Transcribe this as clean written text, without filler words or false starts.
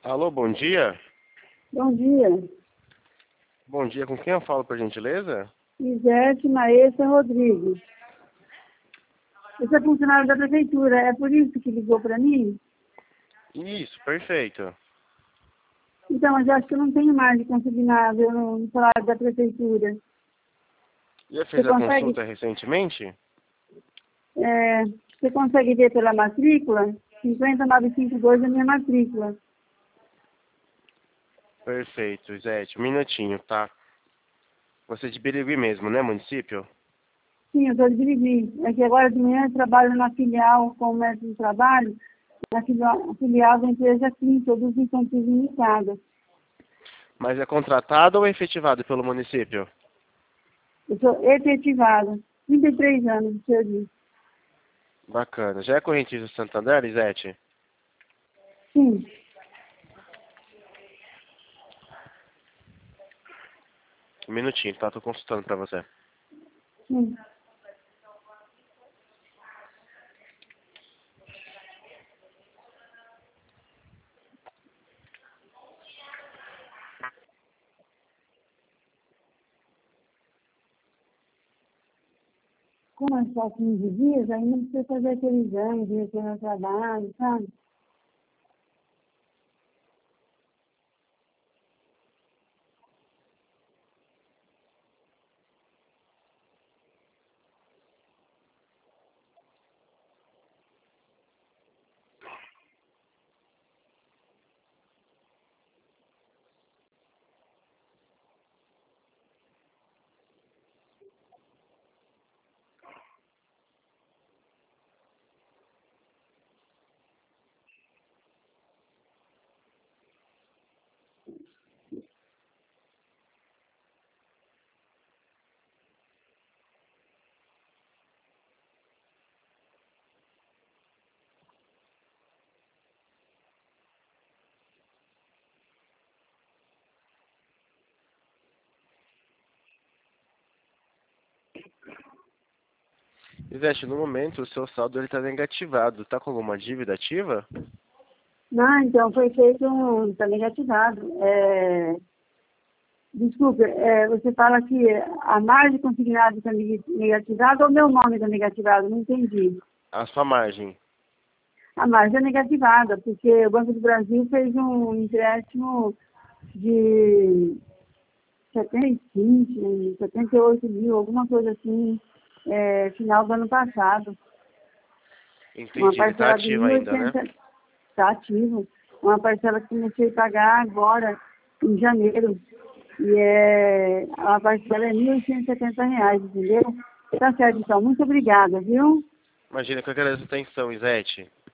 Alô, bom dia. Bom dia. Bom dia, com quem eu falo, por gentileza? Isete Maestra Rodrigues. Eu sou funcionário da prefeitura, é por isso que ligou para mim? Isso, perfeito. Então, eu acho que eu não tenho mais de consignado no salário da prefeitura. Já Você fez a consegue, consulta recentemente? você consegue ver pela matrícula? 50952 é a minha matrícula. Perfeito, Zete. Um minutinho, tá? Você é de Birigui mesmo, né, município? Sim, eu sou de Birigui. É que agora de manhã eu trabalho na filial, como mestre de trabalho, na filial da empresa Clean, Produtos Infantis Limitada. Mas é contratado ou efetivado pelo município? Eu sou efetivada, 33 anos de serviço. Bacana. Já é correntista Santander, Zete? Sim. Um minutinho, tá? Tô consultando pra você. Sim. Como é só 15 dias, aí não precisa fazer aquele exame de retorno ao trabalho, sabe? Zete, no momento o seu saldo ele tá negativado. Tá com alguma dívida ativa? Não, então foi feito tá negativado. Desculpa, você fala que a margem consignada está negativada ou meu nome está negativado? Não entendi. A sua margem. A margem é negativada, porque o Banco do Brasil fez um empréstimo de 75, 78 mil, alguma coisa assim, final do ano passado. Uma Entendi, ele tá parcela de ativo ainda, né? 1.800, está ativo. Uma parcela que comecei a pagar agora, em janeiro. E a parcela é R$ 1.870, entendeu? Tá certo, então. Muito obrigada, viu? Imagina que eu agradeço a atenção, Izete.